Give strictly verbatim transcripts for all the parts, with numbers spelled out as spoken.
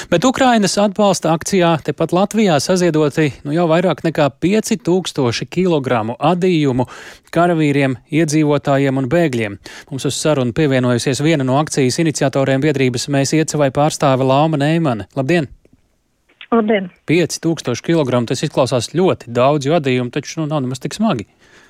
Bet Ukrainas atbalsta akcijā tepat Latvijā saziedoti nu jau vairāk nekā pieci tūkstoši kilogramu adījumu karavīriem, iedzīvotājiem un bēgļiem. Mums uz sarunu pievienojusies viena no akcijas iniciatoriem biedrības Mēs Iecavai pārstāve Lauma Neimane. Labdien! Labdien! pieci tūkstoši kilogramu, tas izklausās ļoti daudz, jo adījumu taču nu, nav nemaz tik smagi.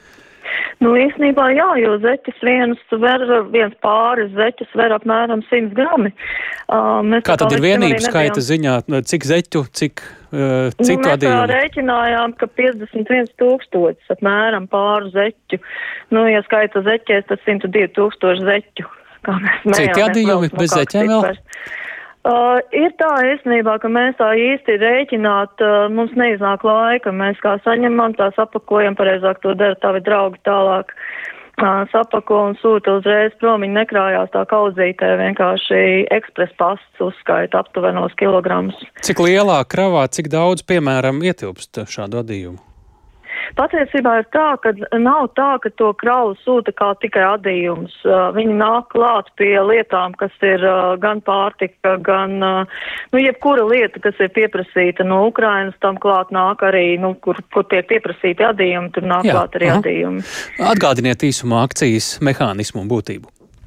Nu, īstenībā jā, jo zeķis viens ver, viens pāris zeķis ver apmēram simts grami. Uh, Kā tad ir vienības skaita ziņā, cik zeķu, cik uh, citu nu, adījumu? Mēs rēķinājām, ka piecdesmit viens tūkstotis apmēram pāru zeķu. Nu, ja skaita zeķēs, tas simt divi tūkstoši zeķu. Kā mēs mējām, citi adījumi bez zeķiem vēl? Uh, ir tā īstenībā, ka mēs tā īsti rēķināt, uh, mums neiznāk laika, mēs kā saņemam, tā sapakojam, pareizāk to dara tavi draugi tālāk, uh, sapako un sūta uzreiz prom, viņi nekrājās tā kaudzītē, vienkārši ekspres pasts uzskaita aptuvenos kilogramus. Cik lielā kravā, cik daudz, piemēram, ietilpst šādu adījumu? Patiesībā ir tā, ka nav tā, ka to kravu sūta kā tikai adījums. Uh, viņi nāk klāt pie lietām, kas ir uh, gan pārtika, gan, uh, nu, jebkura lieta, kas ir pieprasīta no Ukrainas, tam klāt nāk arī, nu, kur, kur tiek pieprasīti adījumi, tur nāk Jā, klāt arī aha. adījumi. Atgādiniet īsumā akcijas mehānismu un būtību.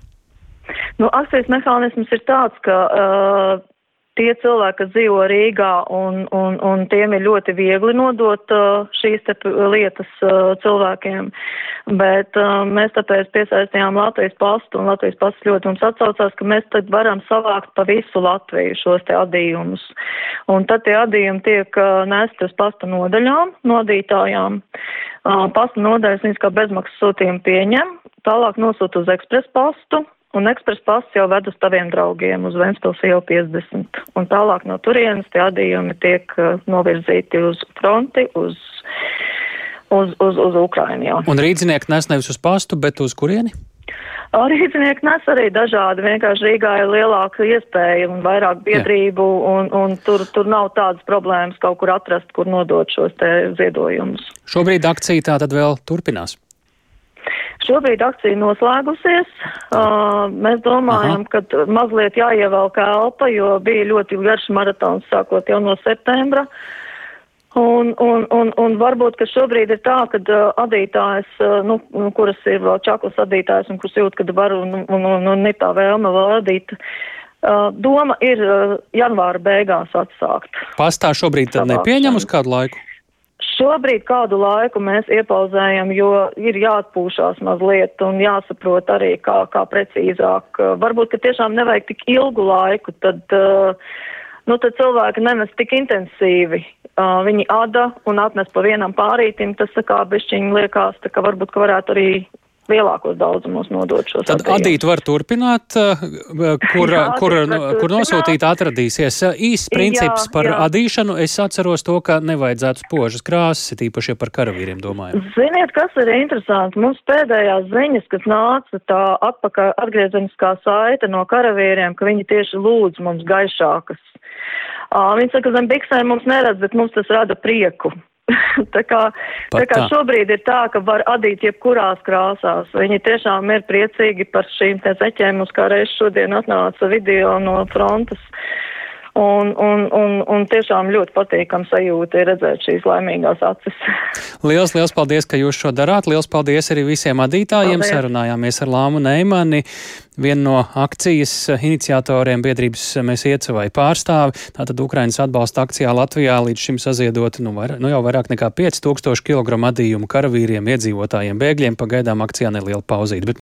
Nu, akcijas mehānisms ir tāds, ka uh, tie cilvēki, kas dzīvo Rīgā, un, un, un tiem ir ļoti viegli nodot uh, šīs te lietas uh, cilvēkiem, bet uh, mēs tāpēc piesaistījām Latvijas pastu, un Latvijas pasts ļoti mums atsaucās, ka mēs tad varam savākt pa visu Latviju šos te adījumus. Un tad tie adījumi tiek uh, nesti uz pasta nodaļām, nodītājām. Uh, pasta nodaļas viņas kā bezmaksas sūtījumu pieņem, tālāk nosūta uz ekspres pastu, un ekspres pasts jau ved uz taviem draugiem uz Ventspils ielu piecdesmit. Un tālāk no turienes tie adījumi tiek uh, novirzīti uz fronti, uz, uz, uz, uz Ukrainu. Jā. Un rīdzinieki nes nevis uz pastu, bet uz kurieni? Rīdzinieki nes arī dažādi. Vienkārši Rīgā ir lielāka iespēja un vairāk biedrību, un, un tur, tur nav tādas problēmas kaut kur atrast, kur nodot šos te ziedojumus. Šobrīd akcija tā tad vēl turpinās? Šobrīd akcija noslēgusies. Uh, mēs domājam, Aha. ka mazliet jāievelk elpa, jo bija ļoti garš maratons sākot jau no septembra. Un, un, un, un varbūt, ka šobrīd ir tā, ka uh, adītājs, uh, nu, kuras ir vēl čaklas adītājs un kuras jūt, kad var un, un, un, un ir tā vēlme vēl adīt, uh, doma ir uh, janvāra beigās atsākt. Pastā šobrīd tad nepieņem uz kādu laiku? Šobrīd kādu laiku mēs iepauzējam, jo ir jāatpūšās mazliet un jāsaprot arī, kā, kā precīzāk. Varbūt, ka tiešām nevajag tik ilgu laiku, tad, nu, tad cilvēki nenes tik intensīvi. Viņi ada un atnes pa vienam pārītim, tas tā kā bišķiņi liekas, tā kā varbūt, ka varētu arī lielākos daudzumos nodot šos Tad adījumus. adīt var turpināt, kur, Jā, kur, var kur nosūtīt atradīsies. Īsts princips jā, par jā. adīšanu. Es atceros to, ka nevajadzētu spožas krāsas, tīpaši par karavīriem domājam. Ziniet, kas ir interesanti? Mums pēdējās ziņas, kas nāca tā atpakaļ atgriezeniskā saite no karavīriem, ka viņi tieši lūdz mums gaišākas. Uh, viņi saka, zem biksēm mums neredz, bet mums tas rada prieku. tā, kā, tā kā šobrīd ir tā, ka var adīt jebkurās krāsās. Viņi tiešām ir priecīgi par šīm te zeķēm. Mums kā reiz šodien atnāca video no frontes. Un, un, un, un tiešām ļoti patīkam sajūta ir redzēt šīs laimīgās acis. Liels, liels paldies, ka jūs šo darāt. Liels paldies arī visiem adītājiem. Paldies. Sarunājāmies ar Laumu Neimani, vienu no akcijas iniciatoriem biedrības Mēs Iecavai pārstāvi. Tātad Ukrainas atbalsta akcijā Latvijā līdz šim saziedoti nu, vairāk, nu jau vairāk nekā pieci tūkstoši kilogramu adījumu karavīriem, iedzīvotājiem, bēgļiem. Pagaidām akcijā neliela pauzīte. Bet